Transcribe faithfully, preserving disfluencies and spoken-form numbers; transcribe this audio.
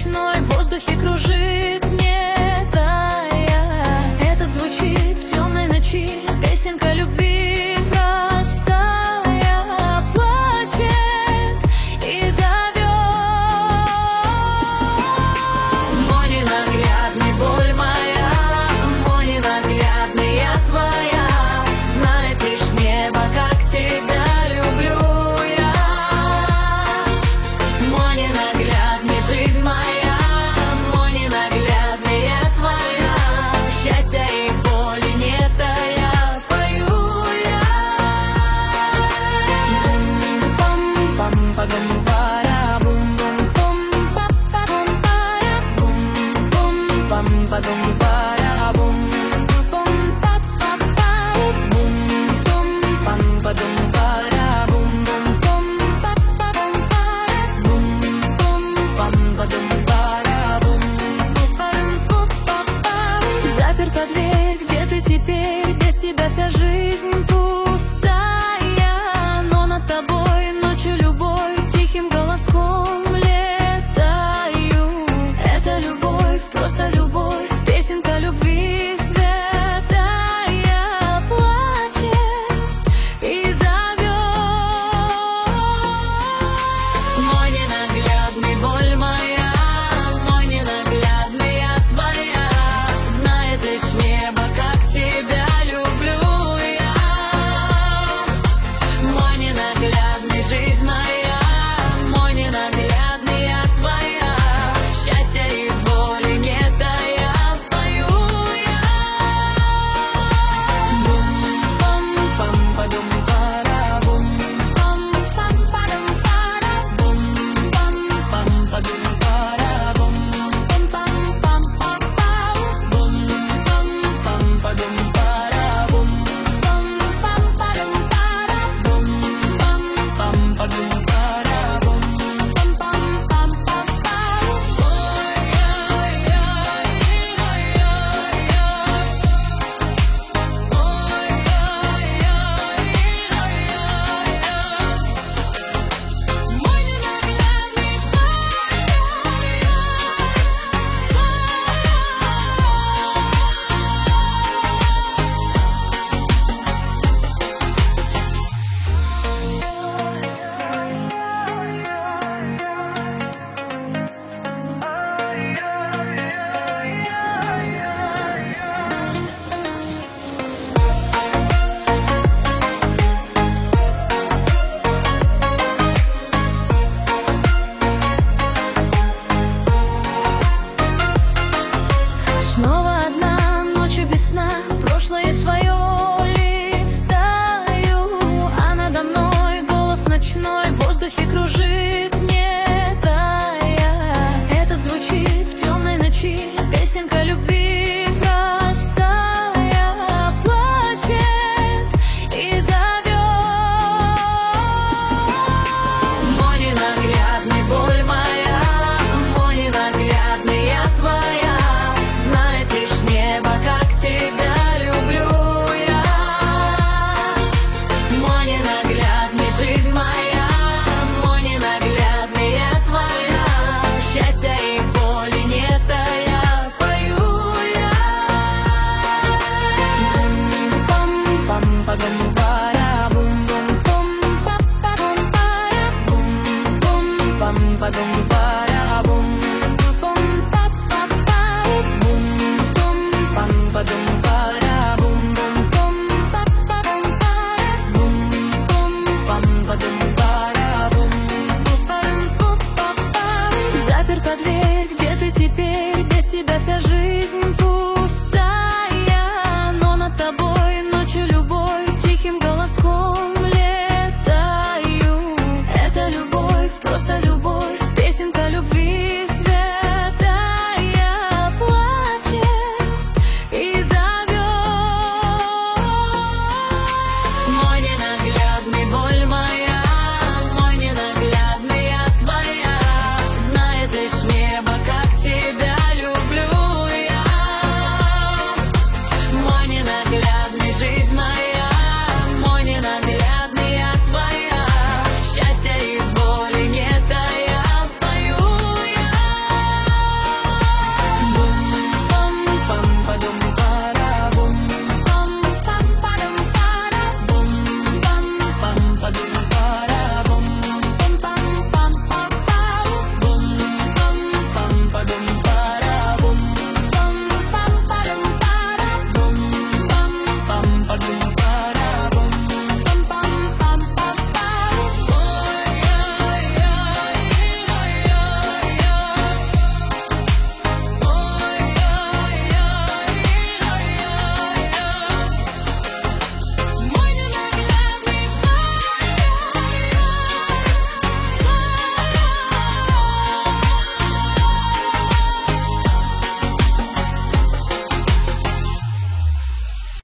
ночной в воздухе кружит, не тая. Этот звучит в темной ночи, песенка любви простая, плачет и зовет. Мой ненаглядный, боль моя, мой ненаглядный, я твоя. Знает лишь небо, как тебя люблю я. Мой ненаглядный, жизнь моя, мой ненаглядный, я твоя. Счастья и боли не тая, пою я. Бум-пам-пам-падум-пара, бум-бум-пум-па-па-бум-пара, бум-бум-пам-падум-пара, бум-бум-пам-па-па-бум-бум-пам-падум-пара, бум-бум-пам-па-бум-пара, бум-бум-пам-падум-пара, бум-бум-пам-па-па. Заперта дверь, где ты теперь? Без тебя вся жизнь пустая, но над тобой ночью любовь тихим голоском летаю. Это любовь, просто любовь, песенка любви святая, плачет и зовет. Мой ненаглядный, боль моя, мой ненаглядный, я твоя. Знает лишь небо, как тебя люблю я. Мой ненаглядный, жизнь моя, мой ненаглядный, я твоя. Счастья и боли не тая, пою я. Бум-пам-пам-падум-пара, бум-пам-пам-падум-пара, бум-пам-пам-падум-пара, бум-пам-пам-пам-па-па, бум-пам-пам-падум-пара, бум-пам-пам-падум-пара, бум-пам-пам-падум-пара, бум-пам-пам-пам-па-па. Снова одна ночь без сна, прошлое свое листаю, а надо мной голос ночной в воздухе кружит, не тая. Этот звучит в темной ночи, песенка любви простая, плачет и зовет. Мой ненаглядный, боль моя, мой ненаглядный, я твоя. Знает лишь небо, как тебя люблю я. Мой ненаглядный, жизнь моя, мой ненаглядный, я твоя. Счастья и боли не тая, пою я. Бум-пам-пам-падум-пара, бум-бум-пам-па-па-бум-пара, бум-бум-пам-падум-пара, бум-бум-пам-па-па, бум-бум-пам-падум-пара, бум-бум-пам-па-па-бум-пара, бум-бум-пам-падум-пара, бум-бум-пам-па-па. Заперта дверь, где ты теперь? Без тебя вся жизнь пустая, но над тобой ночью любовь тихим голоском летаю. Это любовь, просто любовь, песенка любви